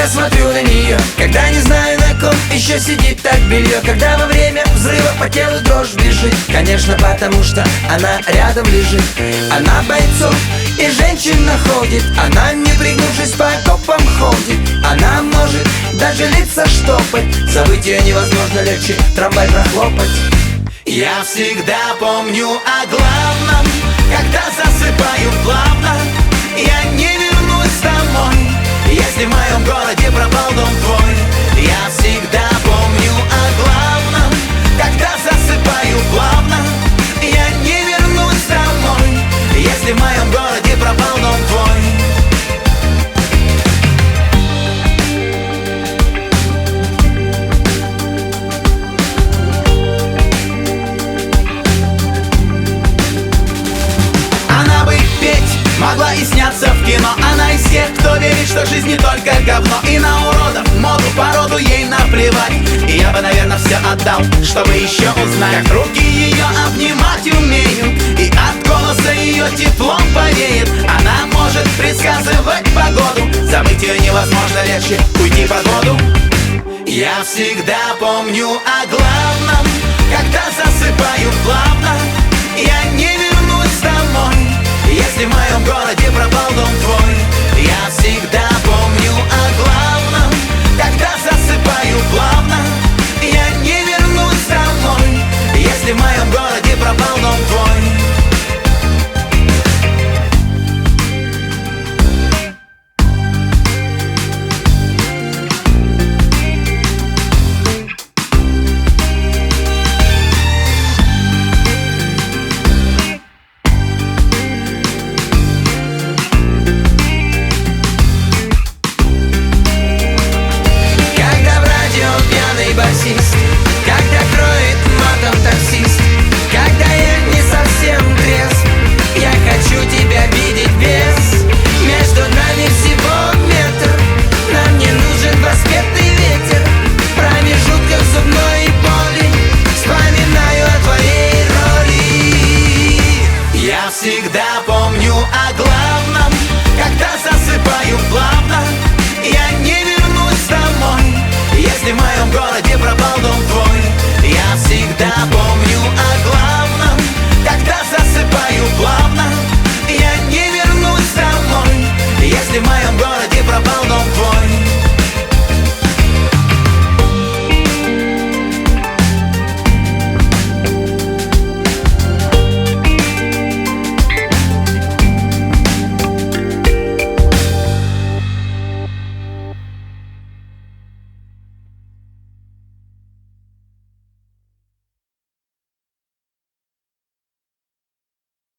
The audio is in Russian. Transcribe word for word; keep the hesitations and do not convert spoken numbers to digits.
когда смотрю на нее, когда не знаю, на ком еще сидит так белье, когда во время взрыва по телу дрожь бежит. Конечно, потому что она рядом лежит. Она бойцов и женщин находит, она, не пригнувшись, по окопам ходит. Она может даже лица штопать, забыть ее невозможно, легче трамвай прохлопать. Я всегда помню о главном, когда засыпаю плавно. Я не вернусь домой, если в моем городе пропал дом твой. Я всегда помню о главном, когда засыпаю плавно. Я не вернусь домой, если в моем городе пропал дом твой. Могла и сняться в кино. Она из тех, кто верит, что жизнь не только говно. И на уродов, моду, породу ей наплевать. И я бы, наверное, все отдал, чтобы еще узнать, как руки ее обнимать умеют, и от голоса ее теплом повеет. Она может предсказывать погоду, забыть ее невозможно, легче уйти под воду. Я всегда помню о главном,